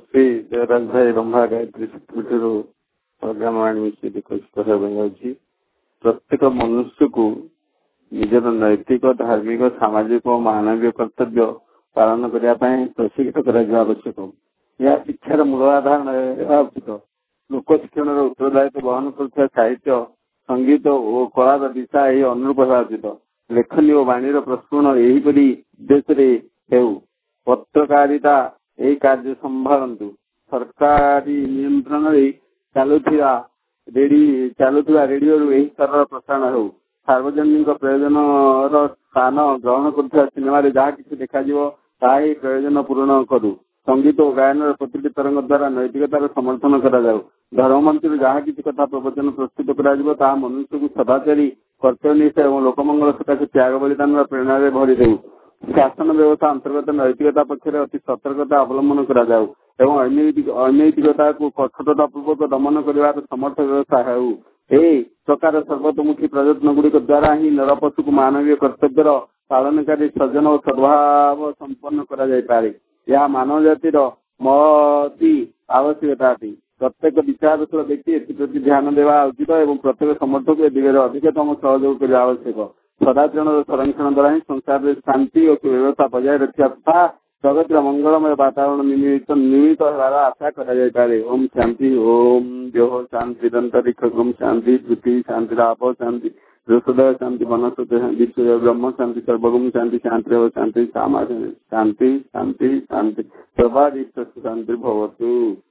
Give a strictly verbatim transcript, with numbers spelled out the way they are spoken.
श्री जयराज भाई रंभा गायत्री शक्तिपीठरू प्रोग्राम मिश्रित होगी। प्रत्येक मनुष्य को निजर नैतिक धार्मिक सामाजिक और मानवीय कर्तव्य पालन करने प्रशिक्षित करा आवश्यक। यह शिक्षार मूल आधार उचित। लोक शिक्षण उत्तरदायित्व बहन कर साहित्य संगीत और कला दिशा यही अनुरूप होगा उचित। लेखनी और वाणी प्रस्फुरण यहीपरी उद्देश्य हो। पत्रकारिता यही कार्य संभालतु। सरकारी नियंत्रण चलुवा रेडी चलुवा रेडियो यही स्तर प्रसारण हो। सार्वजनिक प्रयोजन स्थान ग्रहण कर सिनेमा जहाँ किसी देखा ताही प्रयोजन पूरण करू। संगीत और गायन प्रति तरंग द्वारा नैतिकतार समर्थन करा जाऊ। धर्म मंत्री जहाँ किसी कथा प्रवचन प्रस्तुत करा मनुष्य को सदाचारी कर्तव्यनिष्ठ और लोकमंगल सकाशे त्याग बलिदान प्रेरणा भरी देऊ। शासन व्यवस्था अंतर्गत नैतिकता पक्षर अति सतर्कता अवलंबन करा जाऊ एवं अनैतिकता को कठोरता पूर्वक दमन कर समर्थ व्यवस्था हो। यही प्रकार सर्वतोमुखी प्रयत्न गुड़िक द्वारा ही नरपशु को मानवीय कर्तव्यर पालनकारी सज्जन और सद्भाव संपन्न कर यह मानव जातिर महती आवश्यकता थी। प्रत्येक विचारशील व्यक्ति एप्रति ध्यान देवा उचित और प्रत्येक समर्थक ए दिगरे अधिकतम सहयोग करने आवश्यक। सदाचरण संरक्षण द्वारा ही संसार में शांति और सुव्यवस्था बजाय रखा तथा जगत मंगलमय वातावरण निमित्त निमित्त आशा कर। ओम शांति। ओम जो शांति अंतरिक्ष शांति पृथ्वी शांति आप शांति हृदय शांति वनस्पति विश्व ब्रह्म शांति सर्वगम शांति शांति शांति शांति शांति शांति शांति सर्वाधिक शांति भवतु।